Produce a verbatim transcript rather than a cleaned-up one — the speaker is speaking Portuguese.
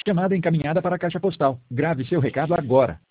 Chamada encaminhada para a caixa postal. Grave seu recado agora.